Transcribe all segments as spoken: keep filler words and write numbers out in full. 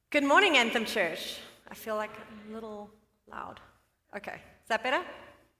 Good morning, Anthem Church. I feel like I'm a little loud. Okay, is that better?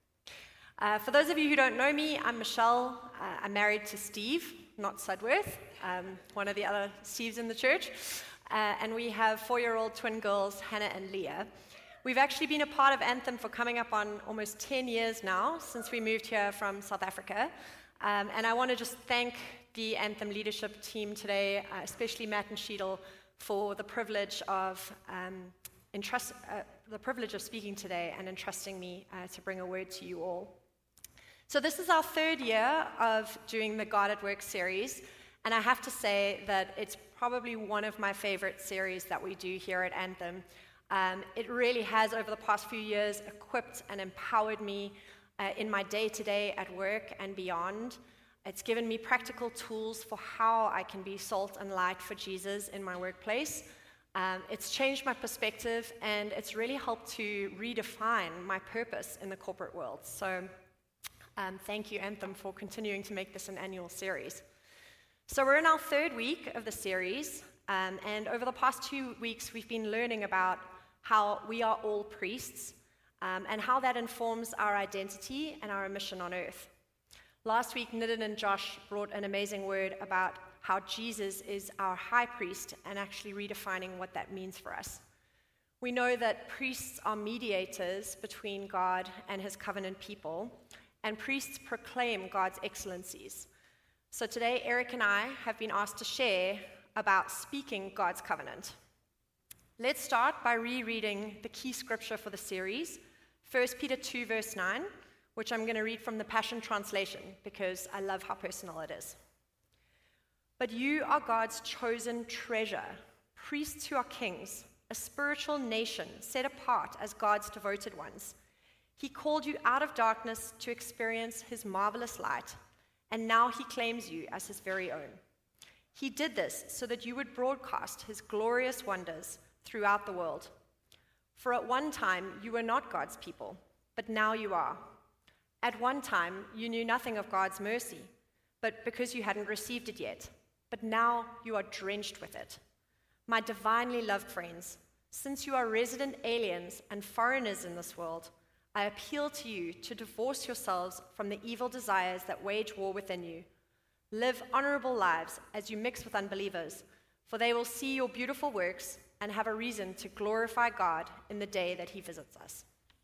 Uh, for those of you who don't know me, I'm Michelle. Uh, I'm married to Steve, not Sudworth, um, one of the other Steves in the church. Uh, and we have four-year-old twin girls, Hannah and Leah. We've actually been a part of Anthem for coming up on almost ten years now, since we moved here from South Africa. Um, and I want to just thank the Anthem leadership team today, uh, especially Matt and Sheedle, for the privilege of um, entrust, uh, the privilege of speaking today and entrusting me uh, to bring a word to you all. So this is our third year of doing the God at Work series, and I have to say that it's probably one of my favorite series that we do here at Anthem. Um, it really has, over the past few years, equipped and empowered me uh, in my day-to-day at work and beyond. It's given me practical tools for how I can be salt and light for Jesus in my workplace. Um, it's changed my perspective, and it's really helped to redefine my purpose in the corporate world. So um, thank you, Anthem, for continuing to make this an annual series. So we're in our third week of the series, um, and over the past two weeks, we've been learning about how we are all priests, um, and how that informs our identity and our mission on earth. Last week, Nitin and Josh brought an amazing word about how Jesus is our high priest and actually redefining what that means for us. We know that priests are mediators between God and his covenant people, and priests proclaim God's excellencies. So today, Eric and I have been asked to share about speaking God's covenant. Let's start by rereading the key scripture for the series, First Peter two, verse nine, which I'm going to read from the Passion Translation because I love how personal it is. But you are God's chosen treasure, priests who are kings, a spiritual nation set apart as God's devoted ones. He called you out of darkness to experience his marvelous light, and now he claims you as his very own. He did this so that you would broadcast his glorious wonders throughout the world. For at one time you were not God's people, but now you are. At one time, you knew nothing of God's mercy, but because you hadn't received it yet. But now you are drenched with it. My divinely loved friends, since you are resident aliens and foreigners in this world, I appeal to you to divorce yourselves from the evil desires that wage war within you. Live honorable lives as you mix with unbelievers, for they will see your beautiful works and have a reason to glorify God in the day that he visits us.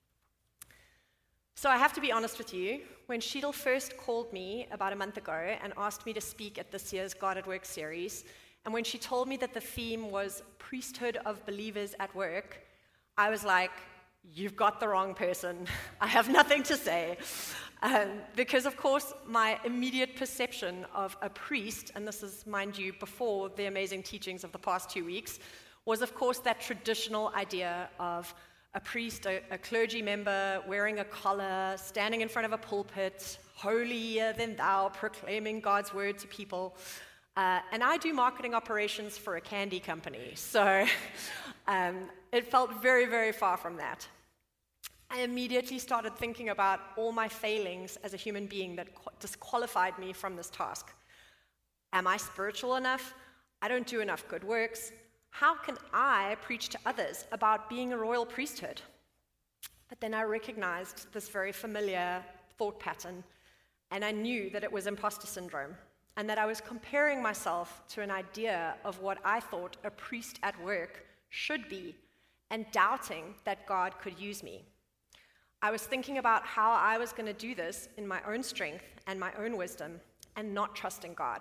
So I have to be honest with you, when Sheedle first called me about a month ago and asked me to speak at this year's God at Work series, and when she told me that the theme was priesthood of believers at work, I was like, you've got the wrong person. I have nothing to say. Um, because of course, my immediate perception of a priest, and this is, mind you, before the amazing teachings of the past two weeks, was of course that traditional idea of a priest, a, a clergy member, wearing a collar, standing in front of a pulpit, holier than thou, proclaiming God's word to people. Uh, and I do marketing operations for a candy company, so um, it felt very, very far from that. I immediately started thinking about all my failings as a human being that qu- disqualified me from this task. Am I spiritual enough? I don't do enough good works. How can I preach to others about being a royal priesthood? But then I recognized this very familiar thought pattern, and I knew that it was imposter syndrome, and that I was comparing myself to an idea of what I thought a priest at work should be, and doubting that God could use me. I was thinking about how I was going to do this in my own strength and my own wisdom, and not trusting God.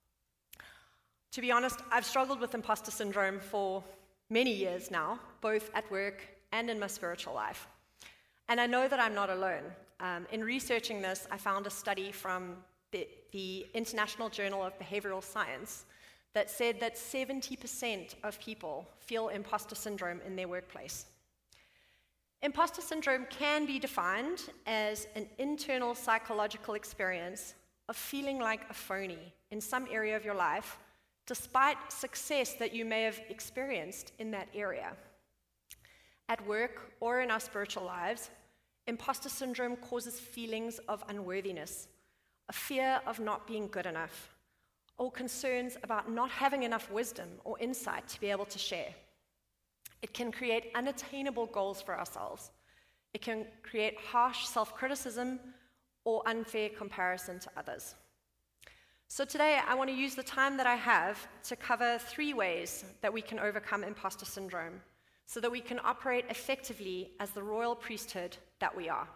To be honest, I've struggled with imposter syndrome for many years now, both at work and in my spiritual life. And I know that I'm not alone. Um, in researching this, I found a study from the, the International Journal of Behavioral Science that said that seventy percent of people feel imposter syndrome in their workplace. Imposter syndrome can be defined as an internal psychological experience of feeling like a phony in some area of your life, despite success that you may have experienced in that area. At work or in our spiritual lives, imposter syndrome causes feelings of unworthiness, a fear of not being good enough, or concerns about not having enough wisdom or insight to be able to share. It can create unattainable goals for ourselves. It can create harsh self-criticism or unfair comparison to others. So today, I want to use the time that I have to cover three ways that we can overcome imposter syndrome so that we can operate effectively as the royal priesthood that we are.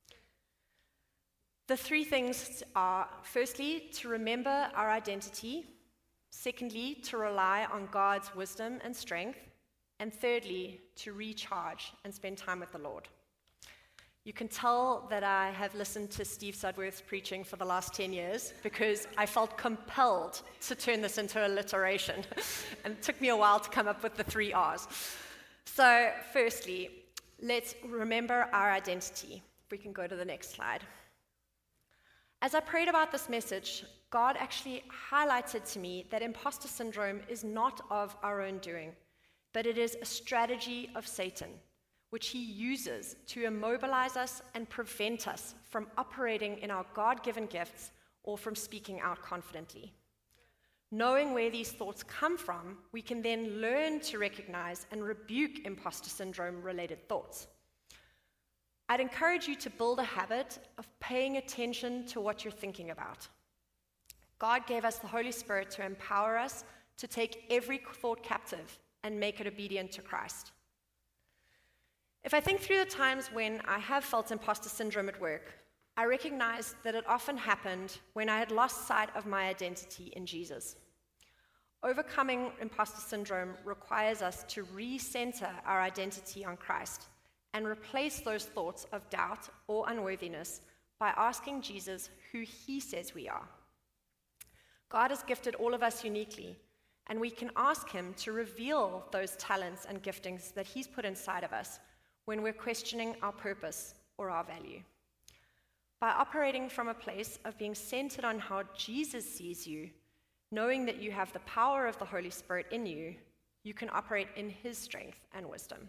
The three things are, firstly, to remember our identity, secondly, to rely on God's wisdom and strength, and thirdly, to recharge and spend time with the Lord. You can tell that I have listened to Steve Sudworth's preaching for the last ten years because I felt compelled to turn this into alliteration. And it took me a while to come up with the three R's. So firstly, let's remember our identity. If we can go to the next slide. As I prayed about this message, God actually highlighted to me that imposter syndrome is not of our own doing, but it is a strategy of Satan, which he uses to immobilize us and prevent us from operating in our God-given gifts or from speaking out confidently. Knowing where these thoughts come from, we can then learn to recognize and rebuke imposter syndrome-related thoughts. I'd encourage you to build a habit of paying attention to what you're thinking about. God gave us the Holy Spirit to empower us to take every thought captive and make it obedient to Christ. If I think through the times when I have felt imposter syndrome at work, I recognize that it often happened when I had lost sight of my identity in Jesus. Overcoming imposter syndrome requires us to recenter our identity on Christ and replace those thoughts of doubt or unworthiness by asking Jesus who he says we are. God has gifted all of us uniquely, and we can ask him to reveal those talents and giftings that he's put inside of us when we're questioning our purpose or our value. By operating from a place of being centered on how Jesus sees you, knowing that you have the power of the Holy Spirit in you, you can operate in his strength and wisdom.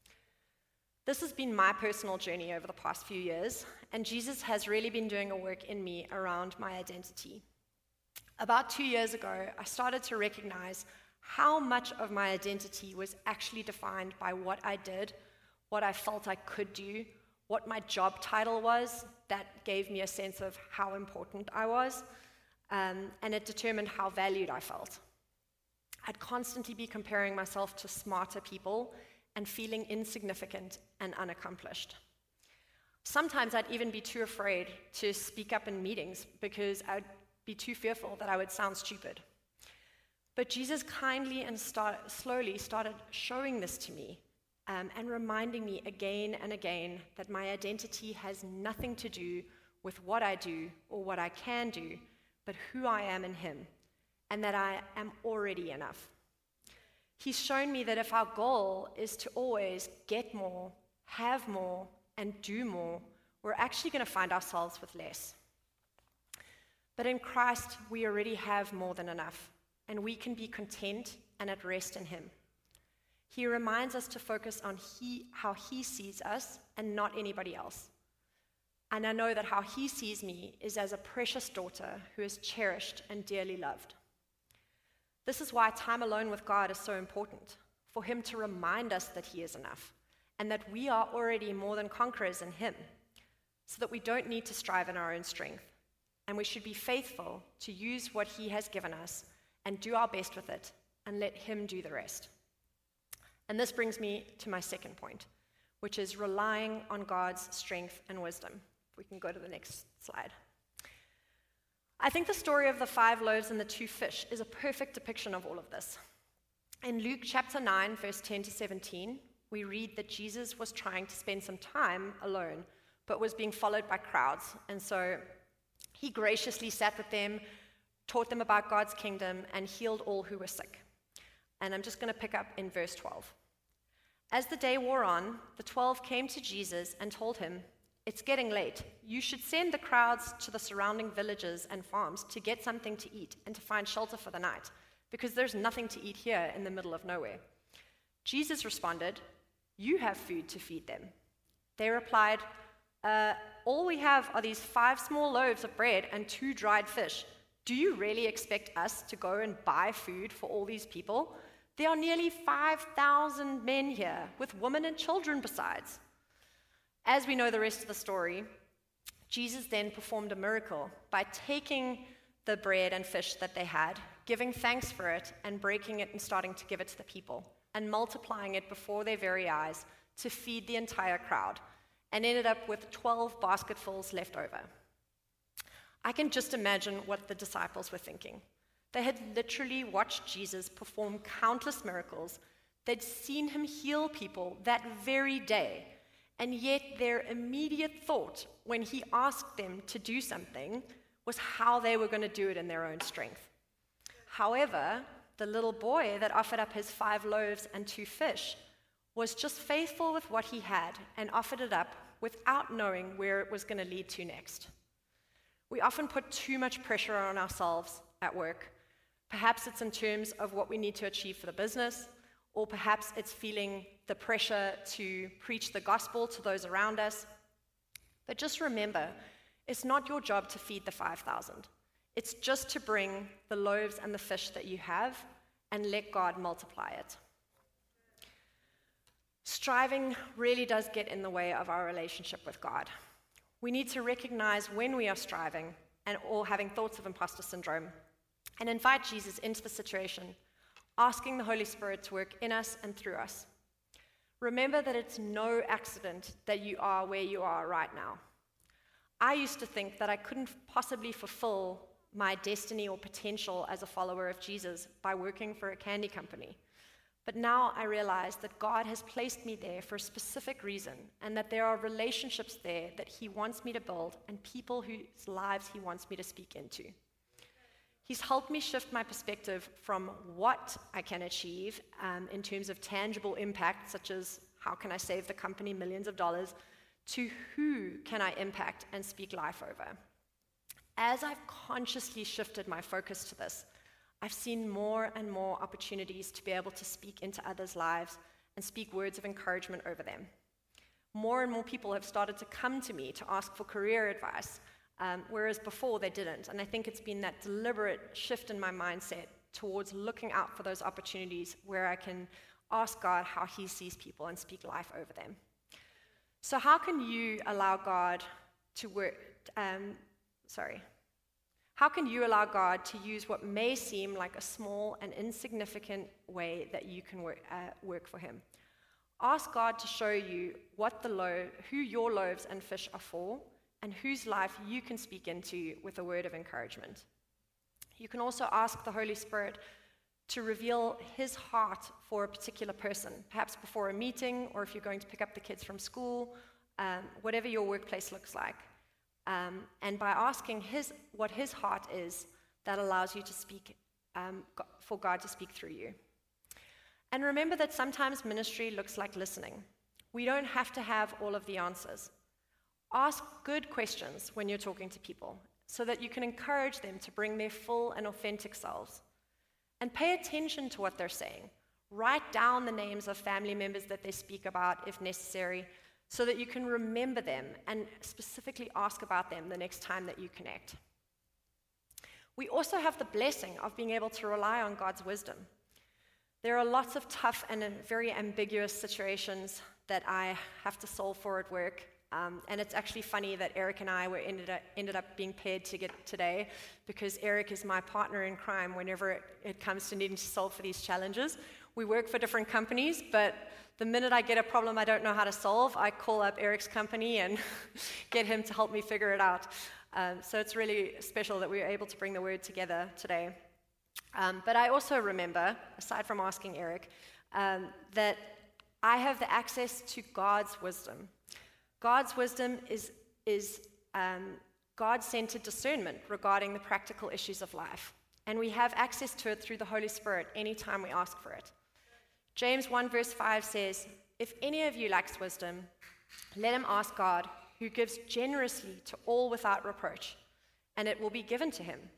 This has been my personal journey over the past few years, and Jesus has really been doing a work in me around my identity. About two years ago, I started to recognize how much of my identity was actually defined by what I did, what I felt I could do, what my job title was. That gave me a sense of how important I was, um, and it determined how valued I felt. I'd constantly be comparing myself to smarter people and feeling insignificant and unaccomplished. Sometimes I'd even be too afraid to speak up in meetings because I'd be too fearful that I would sound stupid. But Jesus kindly and start, slowly started showing this to me um, and reminding me again and again that my identity has nothing to do with what I do or what I can do, but who I am in him, and that I am already enough. He's shown me that if our goal is to always get more, have more, and do more, we're actually going to find ourselves with less. But in Christ, we already have more than enough, and we can be content and at rest in him. He reminds us to focus on he, how he sees us and not anybody else. And I know that how he sees me is as a precious daughter who is cherished and dearly loved. This is why time alone with God is so important, for him to remind us that he is enough and that we are already more than conquerors in him, so that we don't need to strive in our own strength. And we should be faithful to use what he has given us and do our best with it and let him do the rest. And this brings me to my second point, which is relying on God's strength and wisdom. If we can go to the next slide. I think the story of the five loaves and the two fish is a perfect depiction of all of this. In Luke chapter nine, verse ten to seventeen, we read that Jesus was trying to spend some time alone, but was being followed by crowds. And so he graciously sat with them, taught them about God's kingdom, and healed all who were sick. And I'm just going to pick up in verse twelve. As the day wore on, the twelve came to Jesus and told him, "It's getting late. You should send the crowds to the surrounding villages and farms to get something to eat and to find shelter for the night, because there's nothing to eat here in the middle of nowhere." Jesus responded, "You have food to feed them." They replied, uh, "All we have are these five small loaves of bread and two dried fish. Do you really expect us to go and buy food for all these people? There are nearly five thousand men here, with women and children besides. As we know the rest of the story, Jesus then performed a miracle by taking the bread and fish that they had, giving thanks for it, and breaking it and starting to give it to the people, and multiplying it before their very eyes to feed the entire crowd, and ended up with twelve basketfuls left over. I can just imagine what the disciples were thinking. They had literally watched Jesus perform countless miracles. They'd seen him heal people that very day, and yet their immediate thought when he asked them to do something was how they were going to do it in their own strength. However, the little boy that offered up his five loaves and two fish was just faithful with what he had and offered it up without knowing where it was going to lead to next. We often put too much pressure on ourselves at work. Perhaps it's in terms of what we need to achieve for the business, or perhaps it's feeling the pressure to preach the gospel to those around us. But just remember, it's not your job to feed the five thousand. It's just to bring the loaves and the fish that you have and let God multiply it. Striving really does get in the way of our relationship with God. We need to recognize when we are striving and or having thoughts of imposter syndrome and invite Jesus into the situation, asking the Holy Spirit to work in us and through us. Remember that it's no accident that you are where you are right now. I used to think that I couldn't possibly fulfill my destiny or potential as a follower of Jesus by working for a candy company. But now I realize that God has placed me there for a specific reason, and that there are relationships there that he wants me to build and people whose lives he wants me to speak into. He's helped me shift my perspective from what I can achieve um, in terms of tangible impact, such as how can I save the company millions of dollars, to who can I impact and speak life over. As I've consciously shifted my focus to this, I've seen more and more opportunities to be able to speak into others' lives and speak words of encouragement over them. More and more people have started to come to me to ask for career advice, um, whereas before they didn't. And I think it's been that deliberate shift in my mindset towards looking out for those opportunities where I can ask God how he sees people and speak life over them. So how can you allow God to work, um, sorry, How can you allow God to use what may seem like a small and insignificant way that you can work, uh, work for him? Ask God to show you what the lo- who your loaves and fish are for, and whose life you can speak into with a word of encouragement. You can also ask the Holy Spirit to reveal his heart for a particular person, perhaps before a meeting, or if you're going to pick up the kids from school, um, whatever your workplace looks like. Um, and by asking his what his heart is, that allows you to speak, um, for God to speak through you. And remember that sometimes ministry looks like listening. We don't have to have all of the answers. Ask good questions when you're talking to people so that you can encourage them to bring their full and authentic selves. And pay attention to what they're saying. Write down the names of family members that they speak about if necessary, so that you can remember them and specifically ask about them the next time that you connect. We also have the blessing of being able to rely on God's wisdom. There are lots of tough and very ambiguous situations that I have to solve for at work. Um, and it's actually funny that Eric and I were ended up, ended up being paired to get today, because Eric is my partner in crime whenever it, it comes to needing to solve for these challenges. We work for different companies, but the minute I get a problem I don't know how to solve, I call up Eric's company and get him to help me figure it out. Um, so it's really special that we were able to bring the word together today. Um, but I also remember, aside from asking Eric, um, that I have the access to God's wisdom. God's wisdom is, is um, God-centered discernment regarding the practical issues of life. And we have access to it through the Holy Spirit anytime we ask for it. James one verse five says, "If any of you lacks wisdom, let him ask God, who gives generously to all without reproach, and it will be given to him."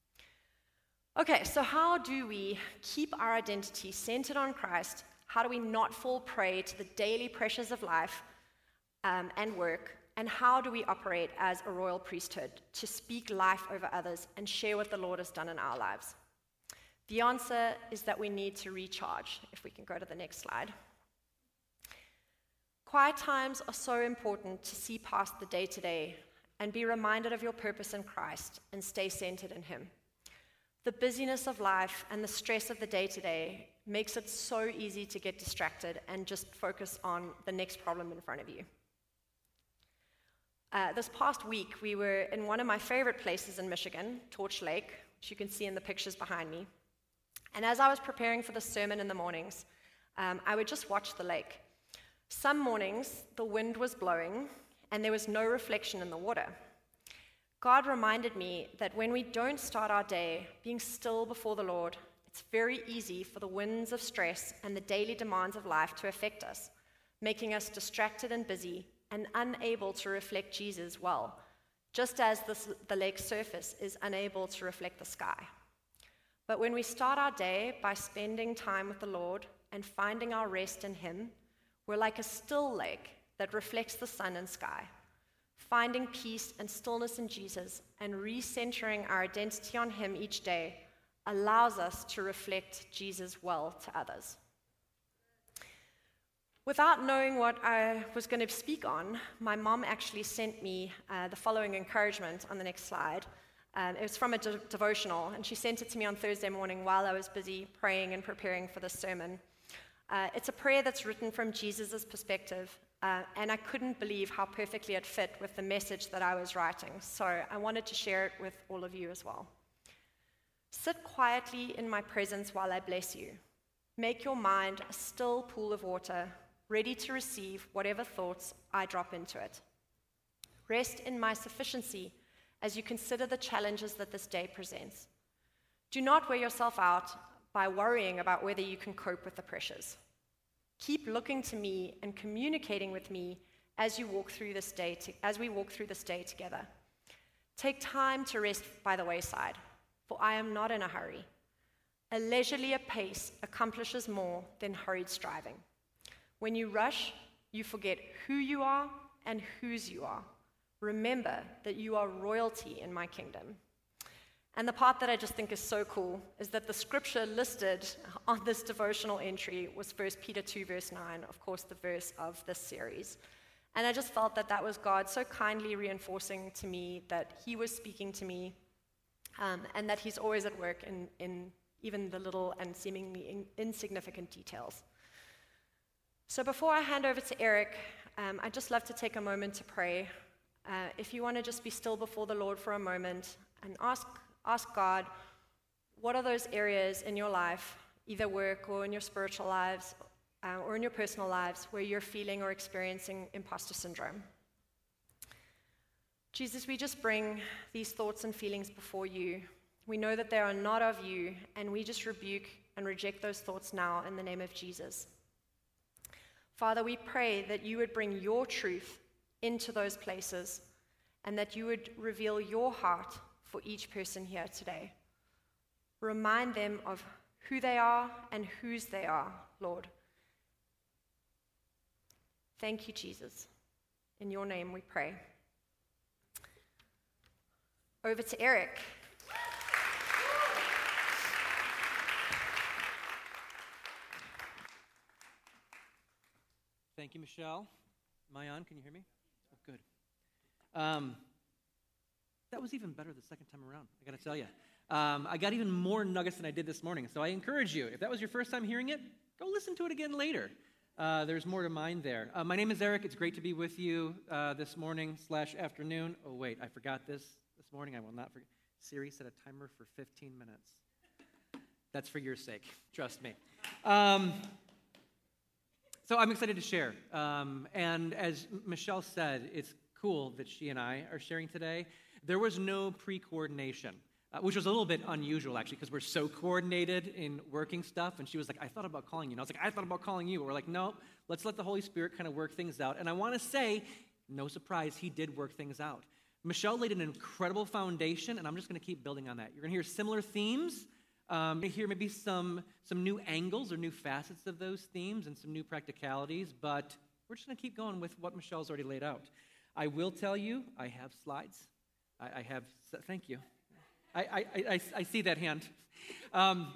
Okay, so how do we keep our identity centered on Christ? How do we not fall prey to the daily pressures of life um, and work? And how do we operate as a royal priesthood to speak life over others and share what the Lord has done in our lives? The answer is that we need to recharge. If we can go to the next slide. Quiet times are so important to see past the day-to-day and be reminded of your purpose in Christ and stay centered in Him. The busyness of life and the stress of the day-to-day makes it so easy to get distracted and just focus on the next problem in front of you. Uh, this past week, we were in one of my favorite places in Michigan, Torch Lake, which you can see in the pictures behind me. And as I was preparing for the sermon in the mornings, um, I would just watch the lake. Some mornings, the wind was blowing, and there was no reflection in the water. God reminded me that when we don't start our day being still before the Lord, it's very easy for the winds of stress and the daily demands of life to affect us, making us distracted and busy and unable to reflect Jesus well, just as this, the lake's surface is unable to reflect the sky. But when we start our day by spending time with the Lord and finding our rest in Him, we're like a still lake that reflects the sun and sky. Finding peace and stillness in Jesus and recentering our identity on Him each day allows us to reflect Jesus well to others. Without knowing what I was going to speak on, my mom actually sent me uh, the following encouragement on the next slide. Um, it was from a de- devotional, and she sent it to me on Thursday morning while I was busy praying and preparing for this sermon. Uh, it's a prayer that's written from Jesus' perspective, uh, and I couldn't believe how perfectly it fit with the message that I was writing, so I wanted to share it with all of you as well. Sit quietly in my presence while I bless you. Make your mind a still pool of water, ready to receive whatever thoughts I drop into it. Rest in my sufficiency as you consider the challenges that this day presents. Do not wear yourself out by worrying about whether you can cope with the pressures. Keep looking to me and communicating with me as you walk through this day to, as we walk through this day together. Take time to rest by the wayside, for I am not in a hurry. A leisurely pace accomplishes more than hurried striving. When you rush, you forget who you are and whose you are. Remember that you are royalty in my kingdom. And the part that I just think is so cool is that the scripture listed on this devotional entry was First Peter two, verse nine, of course, the verse of this series. And I just felt that that was God so kindly reinforcing to me that He was speaking to me, um, and that He's always at work in, in even the little and seemingly in, insignificant details. So before I hand over to Eric, um, I'd just love to take a moment to pray. Uh, if you want to just be still before the Lord for a moment and ask Ask God, what are those areas in your life, either work or in your spiritual lives, uh, or in your personal lives, where you're feeling or experiencing imposter syndrome? Jesus, we just bring these thoughts and feelings before you. We know that they are not of you, and we just rebuke and reject those thoughts now in the name of Jesus. Father, we pray that you would bring your truth into those places, and that you would reveal your heart for each person here today. Remind them of who they are and whose they are, Lord. Thank you, Jesus. In your name we pray. Over to Eric. Thank you, Michelle. Am I on? Can you hear me? Oh, good. Um, That was even better the second time around, I got to tell you. Um, I got even more nuggets than I did this morning, so I encourage you, if that was your first time hearing it, go listen to it again later. Uh, there's more to mine there. Uh, my name is Eric. It's great to be with you uh, this morning slash afternoon. Oh, wait, I forgot this this morning. I will not forget. Siri set a timer for fifteen minutes. That's for your sake. Trust me. Um, so I'm excited to share. Um, and as Michelle said, it's cool that she and I are sharing today. There was no pre-coordination, uh, which was a little bit unusual, actually, because we're so coordinated in working stuff. And she was like, I thought about calling you. And I was like, I thought about calling you. We're like, no, let's let the Holy Spirit kind of work things out. And I want to say, no surprise, He did work things out. Michelle laid an incredible foundation, and I'm just going to keep building on that. You're going to hear similar themes. Um, you're going to hear maybe some, some new angles or new facets of those themes and some new practicalities. But we're just going to keep going with what Michelle's already laid out. I will tell you, I have slides. I have, thank you. I, I, I, I see that hand. Um,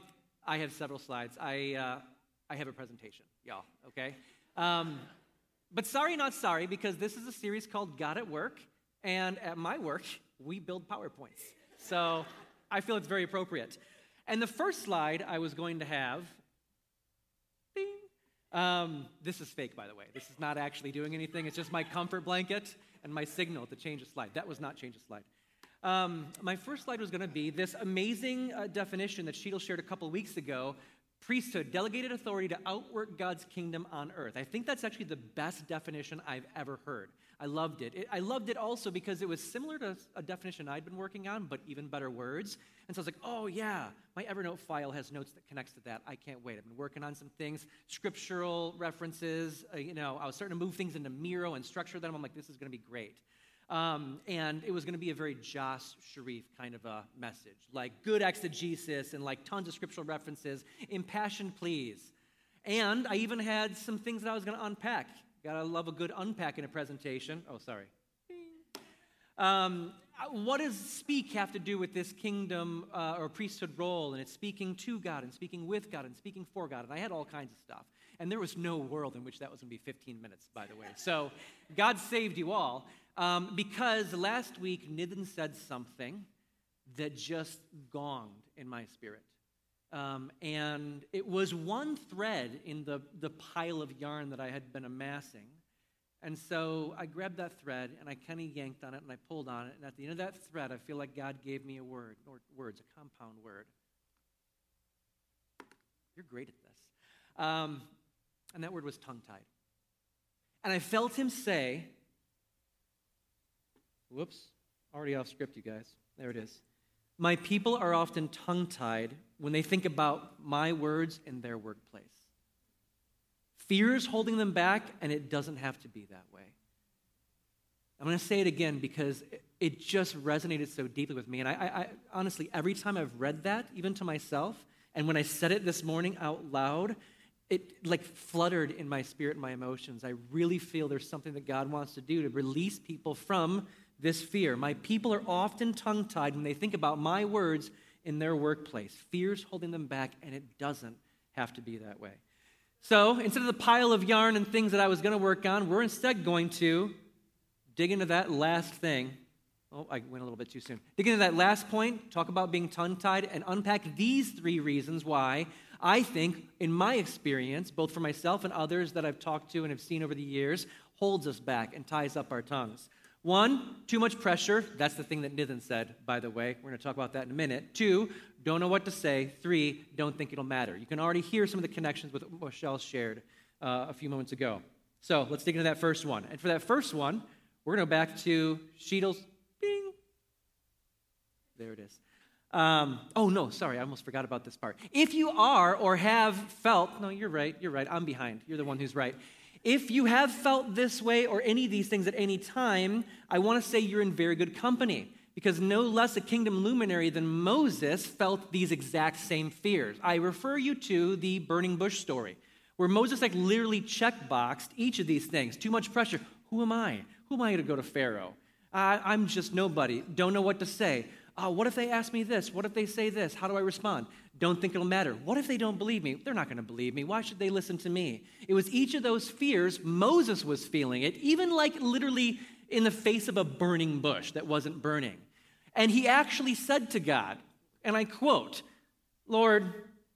I have several slides. I uh, I have a presentation, y'all, okay? Um, but sorry, not sorry, because this is a series called God at Work, and at my work, we build PowerPoints. So I feel it's very appropriate. And the first slide I was going to have, ding, um, this is fake, by the way. This is not actually doing anything. It's just my comfort blanket and my signal to change a slide. That was not change a slide. Um, my first slide was going to be this amazing uh, definition that Sheetal shared a couple weeks ago: priesthood, delegated authority to outwork God's kingdom on earth. I think that's actually the best definition I've ever heard. I loved it. it. I loved it also because it was similar to a definition I'd been working on, but even better words. And so I was like, oh yeah, my Evernote file has notes that connects to that. I can't wait. I've been working on some things, scriptural references. Uh, you know, I was starting to move things into Miro and structure them. I'm like, this is going to be great. Um, and it was going to be a very Josh Sharif kind of a message, like good exegesis and like tons of scriptural references, impassioned pleas. And I even had some things that I was going to unpack. Gotta love a good unpack in a presentation. Oh, sorry. Um, what does speak have to do with this kingdom uh, or priesthood role? And it's speaking to God and speaking with God and speaking for God. And I had all kinds of stuff. And there was no world in which that was going to be fifteen minutes, by the way. So God saved you all. Um, because last week, Nitin said something that just gonged in my spirit. Um, and it was one thread in the, the pile of yarn that I had been amassing. And so I grabbed that thread, and I kind of yanked on it, and I pulled on it. And at the end of that thread, I feel like God gave me a word, or words, a compound word. You're great at this. Um, and that word was tongue-tied. And I felt him say, whoops, already off script, you guys. There it is. My people are often tongue-tied when they think about my words in their workplace. Fear is holding them back, and it doesn't have to be that way. I'm going to say it again because it just resonated so deeply with me. And I, I, I honestly, every time I've read that, even to myself, and when I said it this morning out loud, it like fluttered in my spirit and my emotions. I really feel there's something that God wants to do to release people from this fear. My people are often tongue-tied when they think about my words in their workplace. Fear's holding them back, and it doesn't have to be that way. So instead of the pile of yarn and things that I was going to work on, we're instead going to dig into that last thing. Oh, I went a little bit too soon. Dig into that last point, talk about being tongue-tied, and unpack these three reasons why I think, in my experience, both for myself and others that I've talked to and have seen over the years, holds us back and ties up our tongues. One, too much pressure. That's the thing that Nitin said, by the way. We're going to talk about that in a minute. Two, don't know what to say. Three, don't think it'll matter. You can already hear some of the connections with what Michelle shared uh, a few moments ago. So let's dig into that first one. And for that first one, we're going to go back to Sheetal's, bing. There it is. Um, oh, no, sorry, I almost forgot about this part. If you are or have felt, no, you're right, you're right, I'm behind. You're the one who's right. If you have felt this way or any of these things at any time, I want to say you're in very good company, because no less a kingdom luminary than Moses felt these exact same fears. I refer you to the burning bush story, where Moses like literally checkboxed each of these things. Too much pressure. Who am I? Who am I to go to Pharaoh? Uh, I'm just nobody. Don't know what to say. Uh, what if they ask me this? What if they say this? How do I respond? Don't think it'll matter. What if they don't believe me? They're not going to believe me. Why should they listen to me? It was each of those fears. Moses was feeling it, even like literally in the face of a burning bush that wasn't burning. And he actually said to God, and I quote, Lord,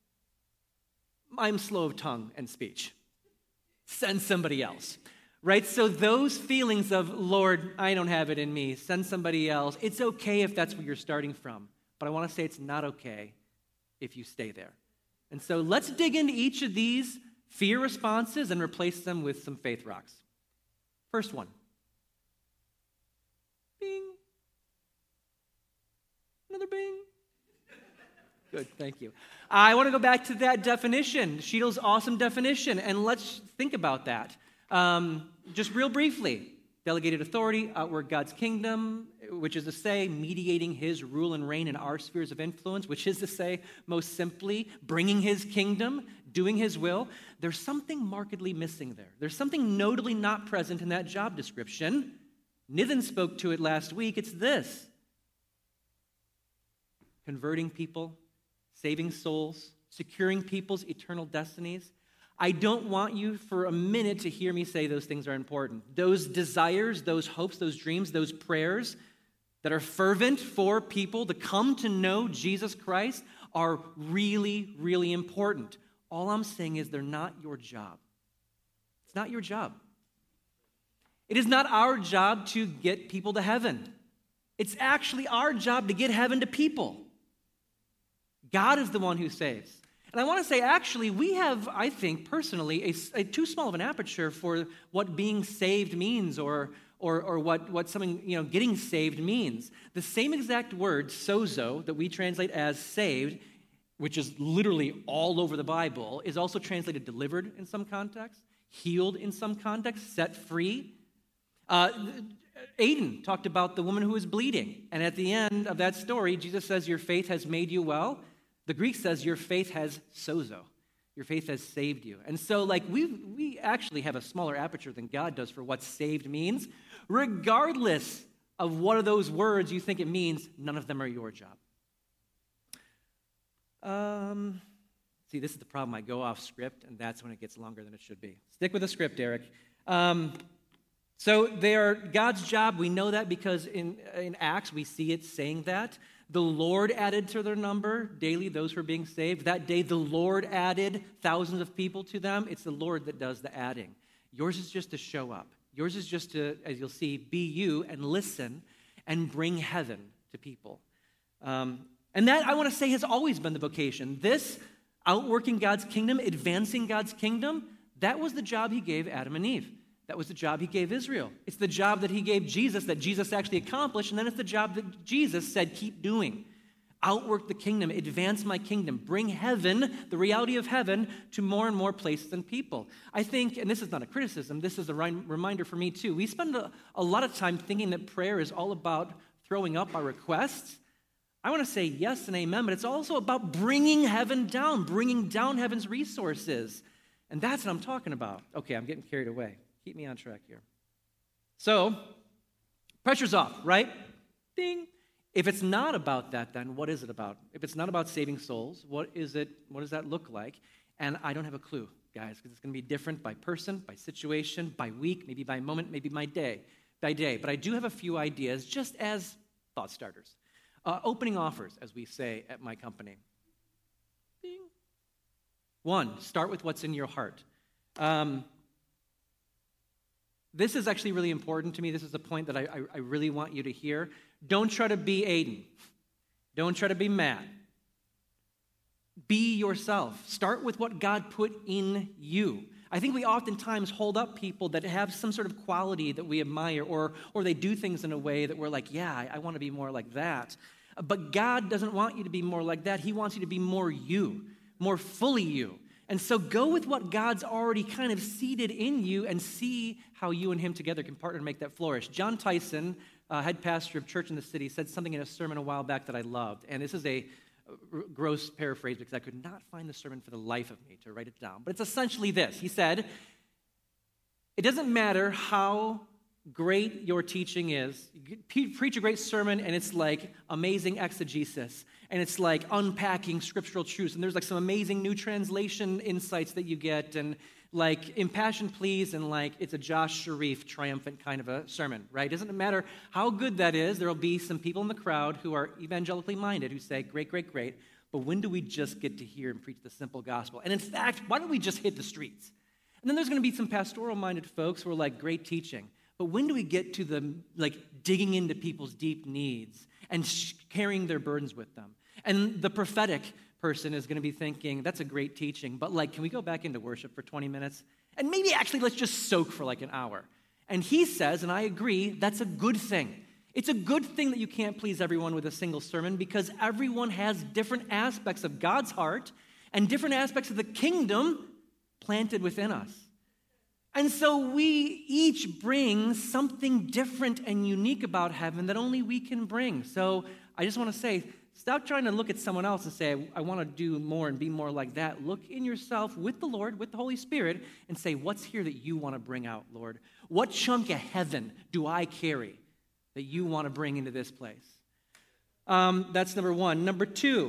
I'm slow of tongue and speech. Send somebody else. Right? So those feelings of, Lord, I don't have it in me, send somebody else, it's okay if that's where you're starting from. But I want to say it's not okay if you stay there. And so let's dig into each of these fear responses and replace them with some faith rocks. First one. Bing. Another bing. Good, thank you. I want to go back to that definition, Sheetal's awesome definition, and let's think about that. Um, just real briefly, delegated authority, outwork God's kingdom, which is to say, mediating his rule and reign in our spheres of influence, which is to say, most simply, bringing his kingdom, doing his will. There's something markedly missing there. There's something notably not present in that job description. Nitin spoke to it last week. It's this: converting people, saving souls, securing people's eternal destinies. I don't want you for a minute to hear me say those things are important. Those desires, those hopes, those dreams, those prayers that are fervent for people to come to know Jesus Christ are really, really important. All I'm saying is they're not your job. It's not your job. It is not our job to get people to heaven. It's actually our job to get heaven to people. God is the one who saves. And I want to say, actually, we have, I think, personally, a, a too small of an aperture for what being saved means or, or, or what, what something, you know, getting saved means. The same exact word, sozo, that we translate as saved, which is literally all over the Bible, is also translated delivered in some context, healed in some context, set free. Uh, Aiden talked about the woman who was bleeding. And at the end of that story, Jesus says, your faith has made you well. The Greek says your faith has sozo. Your faith has saved you. And so, like, we we actually have a smaller aperture than God does for what saved means. Regardless of what of those words you think it means, none of them are your job. Um, see, this is the problem. I go off script, and that's when it gets longer than it should be. Stick with the script, Eric. Um, so they are God's job. We know that because in, in Acts we see it saying that. The Lord added to their number daily those who are being saved. That day, the Lord added thousands of people to them. It's the Lord that does the adding. Yours is just to show up. Yours is just to, as you'll see, be you and listen and bring heaven to people. Um, and that, I want to say, has always been the vocation. This, outworking God's kingdom, advancing God's kingdom, that was the job he gave Adam and Eve. That was the job he gave Israel. It's the job that he gave Jesus that Jesus actually accomplished, and then it's the job that Jesus said, keep doing. Outwork the kingdom, advance my kingdom, bring heaven, the reality of heaven, to more and more places and people. I think, and this is not a criticism, this is a reminder for me too, we spend a, a lot of time thinking that prayer is all about throwing up our requests. I want to say yes and amen, but it's also about bringing heaven down, bringing down heaven's resources. And that's what I'm talking about. Okay, I'm getting carried away. Keep me on track here. So, pressure's off, right? Ding. If it's not about that, then what is it about? If it's not about saving souls, what is it? What does that look like? And I don't have a clue, guys, because it's going to be different by person, by situation, by week, maybe by moment, maybe by day, by day. But I do have a few ideas, just as thought starters. Uh, opening offers, as we say at my company. Ding. One, start with what's in your heart. Um, This is actually really important to me. This is a point that I, I, I really want you to hear. Don't try to be Aiden. Don't try to be Matt. Be yourself. Start with what God put in you. I think we oftentimes hold up people that have some sort of quality that we admire, or, or they do things in a way that we're like, yeah, I, I want to be more like that. But God doesn't want you to be more like that. He wants you to be more you, more fully you. And so go with what God's already kind of seeded in you and see how you and him together can partner to make that flourish. John Tyson, uh, head pastor of Church in the City, said something in a sermon a while back that I loved. And this is a r- gross paraphrase because I could not find the sermon for the life of me to write it down. But it's essentially this. He said, it doesn't matter how great your teaching is. You preach a great sermon and it's like amazing exegesis. And it's like unpacking scriptural truths. And there's like some amazing new translation insights that you get. And like Impassioned Pleas and like it's a Josh Sharif triumphant kind of a sermon, right? Doesn't matter how good that is. There will be some people in the crowd who are evangelically minded who say, great, great, great. But when do we just get to hear and preach the simple gospel? And in fact, why don't we just hit the streets? And then there's going to be some pastoral minded folks who are like, great teaching. But when do we get to the like digging into people's deep needs and sh- carrying their burdens with them? And the prophetic person is going to be thinking, that's a great teaching, but like, can we go back into worship for twenty minutes? And maybe actually let's just soak for like an hour. And he says, and I agree, that's a good thing. It's a good thing that you can't please everyone with a single sermon because everyone has different aspects of God's heart and different aspects of the kingdom planted within us. And so we each bring something different and unique about heaven that only we can bring. So I just want to say, stop trying to look at someone else and say, I want to do more and be more like that. Look in yourself with the Lord, with the Holy Spirit, and say, what's here that you want to bring out, Lord? What chunk of heaven do I carry that you want to bring into this place? Um, that's number one. Number two,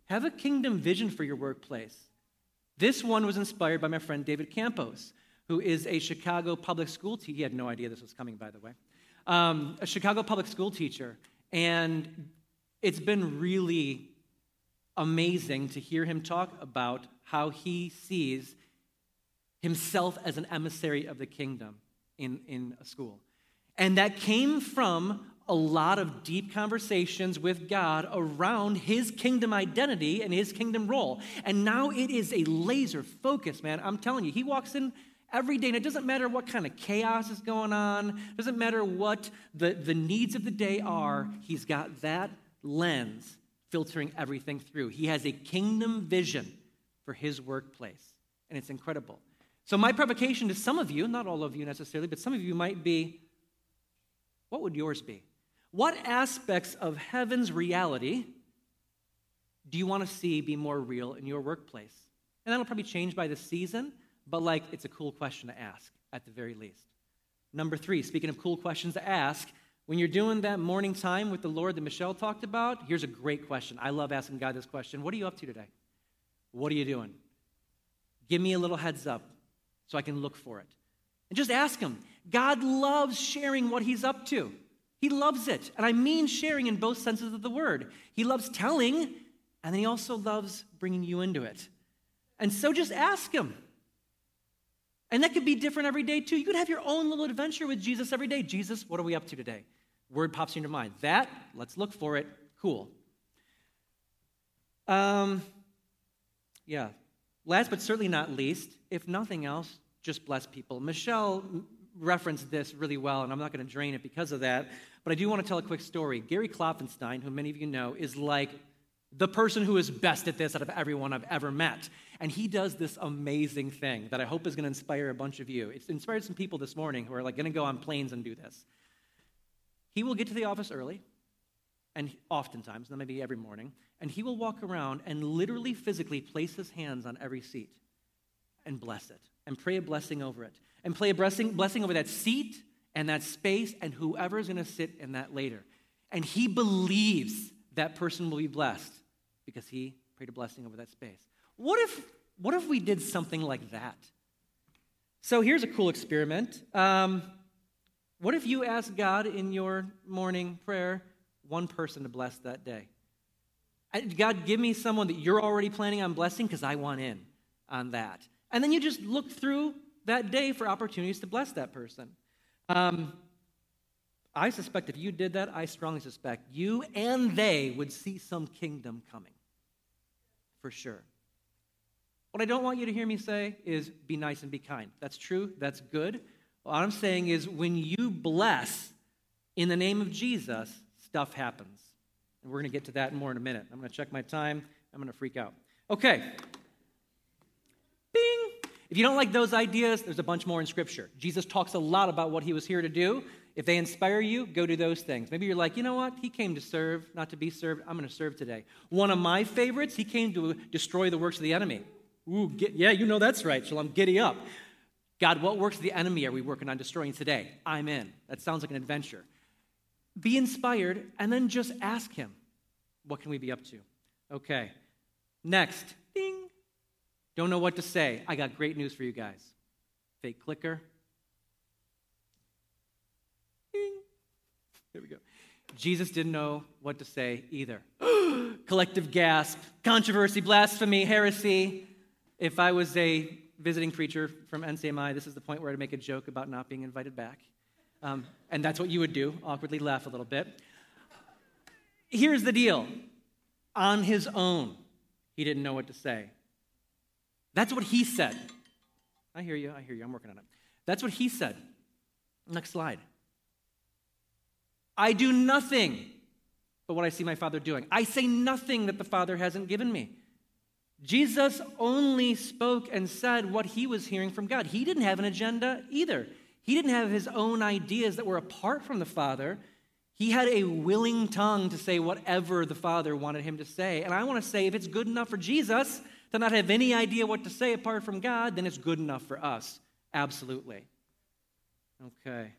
Have a kingdom vision for your workplace. This one was inspired by my friend David Campos, who is a Chicago public school teacher. He had no idea this was coming, by the way. Um, a Chicago public school teacher. And it's been really amazing to hear him talk about how he sees himself as an emissary of the kingdom in, in a school. And that came from a lot of deep conversations with God around his kingdom identity and his kingdom role. And now it is a laser focus, man. I'm telling you, he walks in every day, and it doesn't matter what kind of chaos is going on, it doesn't matter what the, the needs of the day are, he's got that lens filtering everything through. He has a kingdom vision for his workplace, and it's incredible. So my provocation to some of you, not all of you necessarily, but some of you might be, what would yours be? What aspects of heaven's reality do you want to see be more real in your workplace? And that'll probably change by the season, but like it's a cool question to ask at the very least. Number three, speaking of cool questions to ask, when you're doing that morning time with the Lord that Michelle talked about, here's a great question. I love asking God this question. What are you up to today? What are you doing? Give me a little heads up so I can look for it. And just ask him. God loves sharing what he's up to. He loves it. And I mean sharing in both senses of the word. He loves telling, and then he also loves bringing you into it. And so just ask him. And that could be different every day too. You could have your own little adventure with Jesus every day. Jesus, what are we up to today? Word pops in your mind. That, let's look for it. Cool. Um, yeah. Last but certainly not least, if nothing else, just bless people. Michelle referenced this really well, and I'm not going to drain it because of that, but I do want to tell a quick story. Gary Klopfenstein, who many of you know, is like the person who is best at this out of everyone I've ever met. And he does this amazing thing that I hope is going to inspire a bunch of you. It's inspired some people this morning who are like going to go on planes and do this. He will get to the office early, and oftentimes, not maybe every morning, and he will walk around and literally physically place his hands on every seat and bless it, and pray a blessing over it, and pray a blessing, blessing over that seat and that space and whoever is going to sit in that later. And he believes that person will be blessed because he prayed a blessing over that space. What if, what if we did something like that? So here's a cool experiment. Um, what if you asked God in your morning prayer one person to bless that day? God, give me someone that you're already planning on blessing because I want in on that. And then you just look through that day for opportunities to bless that person. Um, I suspect if you did that, I strongly suspect you and they would see some kingdom coming. For sure. What I don't want you to hear me say is be nice and be kind. That's true. That's good. What I'm saying is when you bless in the name of Jesus, stuff happens. And we're going to get to that more in a minute. I'm going to check my time. I'm going to freak out. Okay. Bing. If you don't like those ideas, there's a bunch more in Scripture. Jesus talks a lot about what he was here to do. If they inspire you, go do those things. Maybe you're like, you know what? He came to serve, not to be served. I'm going to serve today. One of my favorites, he came to destroy the works of the enemy. Ooh, get, yeah, you know that's right. Shalom, giddy up. God, what works of the enemy are we working on destroying today? I'm in. That sounds like an adventure. Be inspired, and then just ask him, what can we be up to? Okay. Next. Ding. Don't know what to say. I got great news for you guys. Fake clicker. Ding. There we go. Jesus didn't know what to say either. Collective gasp. Controversy, blasphemy, heresy. If I was a visiting preacher from N C M I, this is the point where I'd make a joke about not being invited back. Um, and that's what you would do, awkwardly laugh a little bit. Here's the deal. On his own, he didn't know what to say. That's what he said. I hear you, I hear you, I'm working on it. That's what he said. Next slide. I do nothing but what I see my Father doing. I say nothing that the Father hasn't given me. Jesus only spoke and said what he was hearing from God. He didn't have an agenda either. He didn't have his own ideas that were apart from the Father. He had a willing tongue to say whatever the Father wanted him to say. And I want to say, if it's good enough for Jesus to not have any idea what to say apart from God, then it's good enough for us. Absolutely. Okay.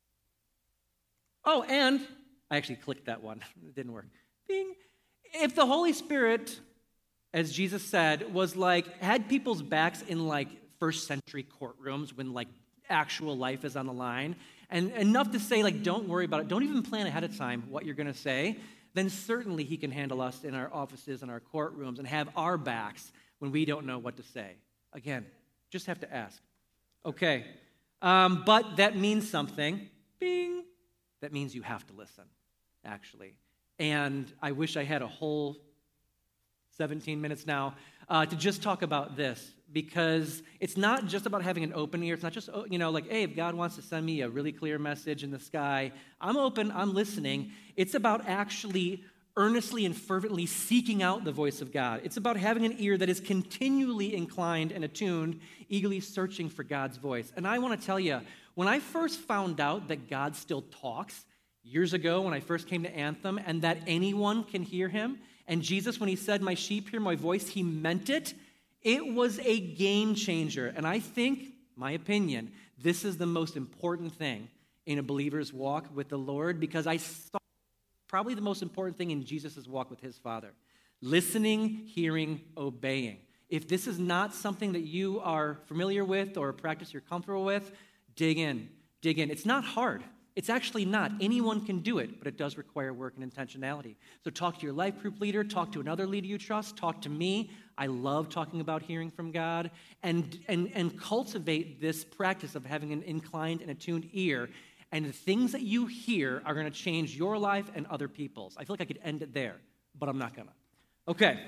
Oh, and I actually clicked that one. It didn't work. Bing. If the Holy Spirit as Jesus said, was like, had people's backs in like first century courtrooms when like actual life is on the line, and enough to say like, don't worry about it, don't even plan ahead of time what you're going to say, then certainly he can handle us in our offices and our courtrooms and have our backs when we don't know what to say. Again, just have to ask. Okay, um, but that means something. Bing. That means you have to listen, actually. And I wish I had a whole seventeen minutes now uh, to just talk about this, because it's not just about having an open ear. It's not just, you know, like, hey, if God wants to send me a really clear message in the sky, I'm open, I'm listening. It's about actually earnestly and fervently seeking out the voice of God. It's about having an ear that is continually inclined and attuned, eagerly searching for God's voice. And I want to tell you, when I first found out that God still talks, years ago when I first came to Anthem, and that anyone can hear him, and Jesus, when he said, my sheep hear my voice, he meant it, it was a game changer. And I think, my opinion, this is the most important thing in a believer's walk with the Lord, because I saw probably the most important thing in Jesus' walk with his Father. Listening, hearing, obeying. If this is not something that you are familiar with or a practice you're comfortable with, dig in, dig in. It's not hard. It's actually not. Anyone can do it, but it does require work and intentionality. So talk to your life group leader, talk to another leader you trust, talk to me. I love talking about hearing from God, and, and, and cultivate this practice of having an inclined and attuned ear. And the things that you hear are going to change your life and other people's. I feel like I could end it there, but I'm not going to. Okay.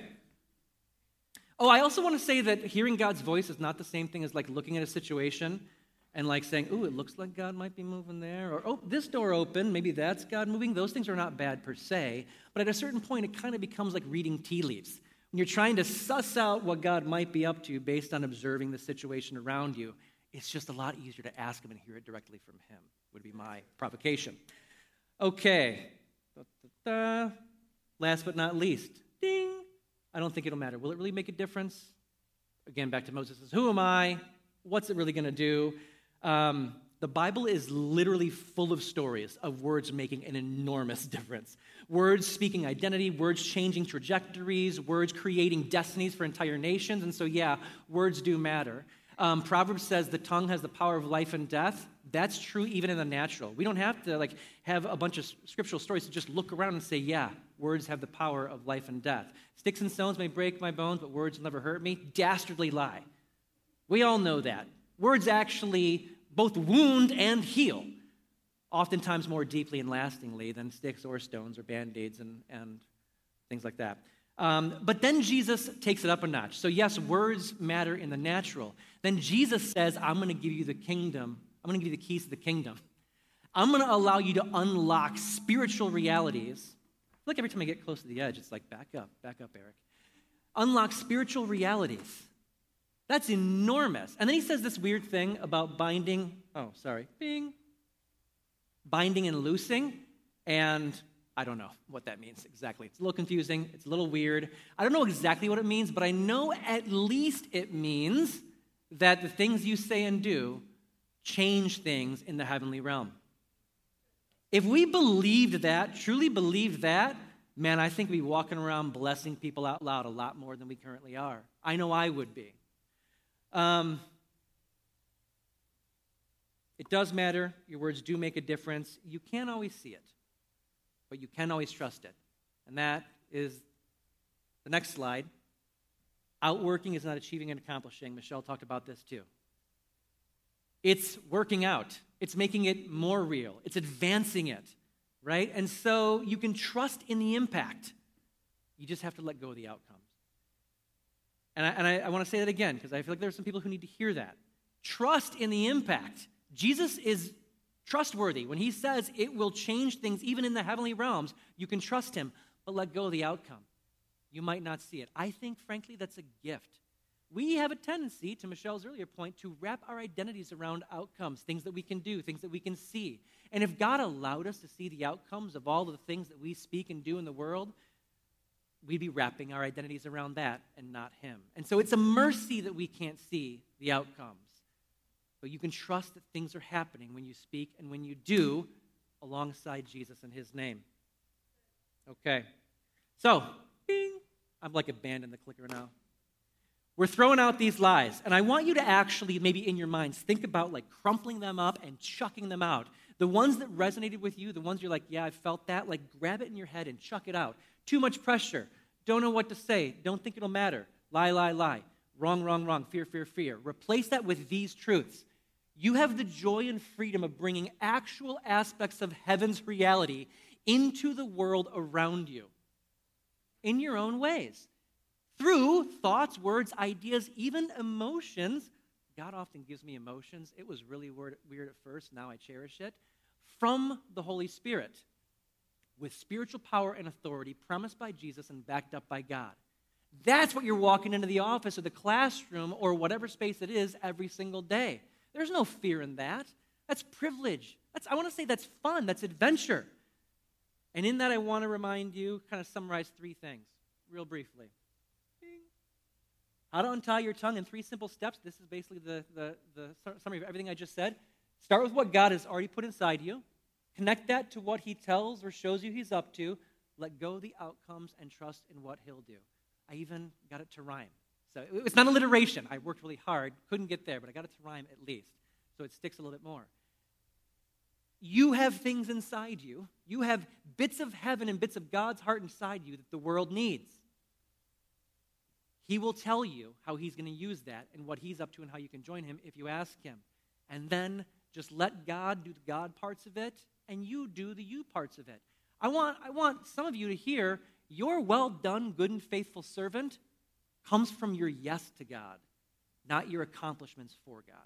Oh, I also want to say that hearing God's voice is not the same thing as like looking at a situation and like saying, ooh, it looks like God might be moving there. Or, oh, this door opened, maybe that's God moving. Those things are not bad per se. But at a certain point, it kind of becomes like reading tea leaves. When you're trying to suss out what God might be up to based on observing the situation around you, it's just a lot easier to ask him and hear it directly from him, would be my provocation. Okay. Da-da-da. Last but not least, ding. I don't think it'll matter. Will it really make a difference? Again, back to Moses says, who am I? What's it really going to do? Um, the Bible is literally full of stories of words making an enormous difference. Words speaking identity, words changing trajectories, words creating destinies for entire nations. And so, yeah, words do matter. Um, Proverbs says the tongue has the power of life and death. That's true even in the natural. We don't have to like have a bunch of scriptural stories to just look around and say, yeah, words have the power of life and death. Sticks and stones may break my bones, but words will never hurt me. Dastardly lie. We all know that. Words actually both wound and heal, oftentimes more deeply and lastingly than sticks or stones or Band-Aids and, and things like that. Um, but then Jesus takes it up a notch. So yes, words matter in the natural. Then Jesus says, I'm going to give you the kingdom. I'm going to give you the keys to the kingdom. I'm going to allow you to unlock spiritual realities. Look, every time I get close to the edge, it's like, back up, back up, Eric. Unlock spiritual realities. That's enormous. And then he says this weird thing about binding. Oh, sorry. Bing. Binding and loosing. And I don't know what that means exactly. It's a little confusing. It's a little weird. I don't know exactly what it means, but I know at least it means that the things you say and do change things in the heavenly realm. If we believed that, truly believed that, man, I think we'd be walking around blessing people out loud a lot more than we currently are. I know I would be. Um, it does matter. Your words do make a difference. You can't always see it, but you can always trust it. And that is the next slide. Outworking is not achieving and accomplishing. Michelle talked about this too. It's working out. It's making it more real. It's advancing it, right? And so you can trust in the impact. You just have to let go of the outcomes. And I, and I, I want to say that again, because I feel like there are some people who need to hear that. Trust in the impact. Jesus is trustworthy. When he says it will change things even in the heavenly realms, you can trust him, but let go of the outcome. You might not see it. I think, frankly, that's a gift. We have a tendency, to Michelle's earlier point, to wrap our identities around outcomes, things that we can do, things that we can see. And if God allowed us to see the outcomes of all of the things that we speak and do in the world, we'd be wrapping our identities around that and not him. And so it's a mercy that we can't see the outcomes. But you can trust that things are happening when you speak and when you do alongside Jesus in his name. Okay. So, bing. I'm like a band in the clicker now. We're throwing out these lies, and I want you to actually, maybe in your minds, think about like crumpling them up and chucking them out. The ones that resonated with you, the ones you're like, yeah, I felt that, like grab it in your head and chuck it out. Too much pressure. Don't know what to say. Don't think it'll matter. Lie, lie, lie. Wrong, wrong, wrong. Fear, fear, fear. Replace that with these truths. You have the joy and freedom of bringing actual aspects of heaven's reality into the world around you in your own ways. Through thoughts, words, ideas, even emotions. God often gives me emotions. It was really weird, weird at first. Now I cherish it. From the Holy Spirit, with spiritual power and authority premised by Jesus and backed up by God. That's what you're walking into the office or the classroom or whatever space it is every single day. There's no fear in that. That's privilege. That's, I want to say that's fun. That's adventure. And in that, I want to remind you, kind of summarize three things real briefly. How to untie your tongue in three simple steps. This is basically the, the, the summary of everything I just said. Start with what God has already put inside you. Connect that to what he tells or shows you he's up to. Let go of the outcomes and trust in what he'll do. I even got it to rhyme. So it's not alliteration. I worked really hard. Couldn't get there, but I got it to rhyme at least. So it sticks a little bit more. You have things inside you. You have bits of heaven and bits of God's heart inside you that the world needs. He will tell you how he's going to use that and what he's up to and how you can join him if you ask him. And then just let God do the God parts of it, and you do the you parts of it. I want, I want some of you to hear, your well done, good and faithful servant comes from your yes to God, not your accomplishments for God.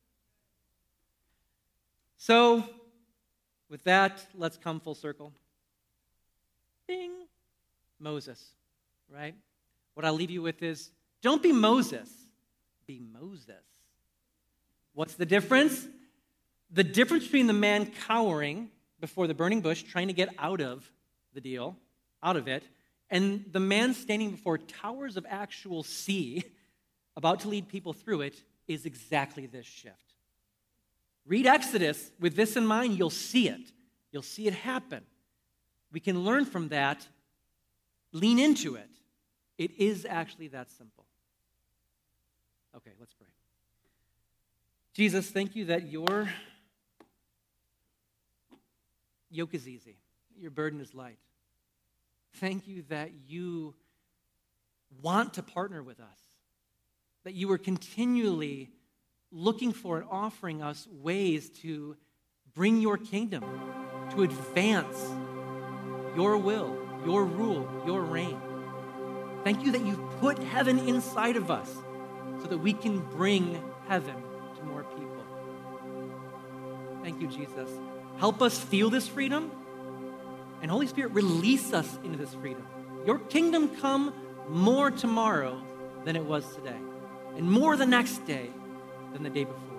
So, with that, let's come full circle. Bing. Moses, right? What I'll leave you with is, don't be Moses, be Moses. What's the difference? The difference between the man cowering before the burning bush, trying to get out of the deal, out of it, and the man standing before towers of actual sea, about to lead people through it, is exactly this shift. Read Exodus with this in mind, you'll see it. You'll see it happen. We can learn from that, lean into it. It is actually that simple. Okay, let's pray. Jesus, thank you that your yoke is easy, your burden is light. Thank you that you want to partner with us, that you are continually looking for and offering us ways to bring your kingdom, to advance your will, your rule, your reign. Thank you that you've put heaven inside of us so that we can bring heaven to more people. Thank you, Jesus. Help us feel this freedom, and Holy Spirit, release us into this freedom. Your kingdom come more tomorrow than it was today, and more the next day than the day before.